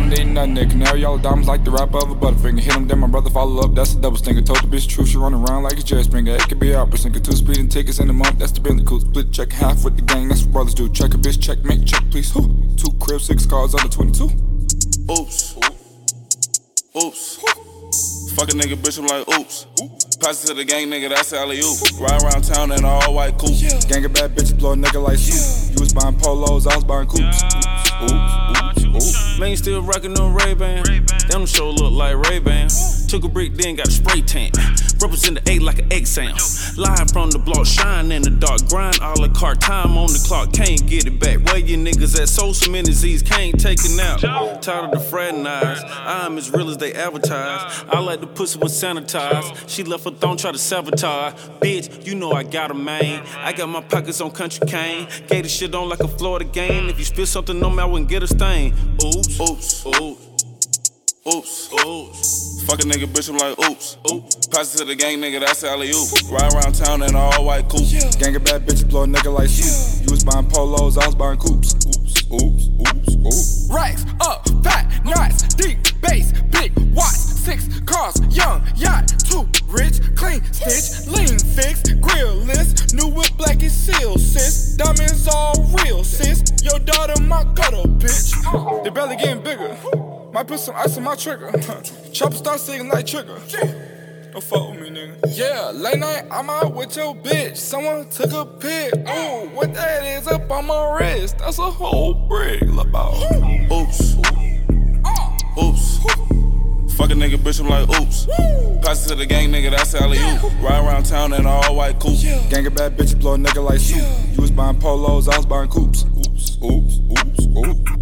Ain't eating nothing, nigga. Canary yellow diamonds like the wrapper of a butterfinger. Hit him, then my brother follow up, that's a double stinger. Told the bitch truth, she run around like a Jerry Springer. It could be out, but sinking 2 speeding tickets in a month, that's the Bentley coupe. Split check half with the gang, that's what brothers do. Check a bitch, check, make check, please. Who? 2 cribs, 6 cars, under 22. Oops. Oops. Fuck a nigga, bitch, I'm like, oops. Pass it to the gang, nigga, that's alley-oop. Ride around town in an all-white coupe. Gang of bad bitches, blow a nigga like soup. You was buying polos, I was buying coupes. Oops. Man, still rockin' them Ray-Ban. Them show look like Ray-Ban. Took a brick, then got a spray tan. Represent the 8 like an egg sound. Live from the block, shine in the dark. Grind all the car, time on the clock. Can't get it back. Where you niggas at? So many Z's, can't take it out. Tired of the fraternize. I'm as real as they advertise. I like the pussy when sanitized. She left her thong, try to sabotage. Bitch, you know I got a man. I got my pockets on country cane. Gave the shit on like a Florida game. If you spill something on me, I wouldn't get a stain. Oops, oops, oops. Oops, oops. Fuck a nigga, bitch, I'm like, oops. Pass it to the gang, nigga, that's alley-oop. Ride around town in an all-white coupe. Gang of bad bitches, blow a nigga like soup. You was buying polos, I was buying coupes. Oops. Racks up, fat, nice, deep, bass, big, watts, 6 cars, young, yacht, 2 rich, clean, stitch, lean, fix, grill list, new whip, black and seal, sis. Diamonds all real, sis. Your daughter, my gutter, bitch. They barely getting bigger. Might put some ice on my trigger. Chopper start singing like Trigger. Don't fuck with me, nigga. Yeah, late night, I'm out with your bitch. Someone took a pic. Ooh, what that is up on my wrist? That's a whole brick. About. Oops. Oops. Fuck a nigga, bitch, I'm like, oops. Pass it to the gang, nigga, that's alley-oop. Ride around town in an all-white coupe. Gang of bad bitches, blow a nigga like soup. You was buying polos, I was buying coupes. Oops.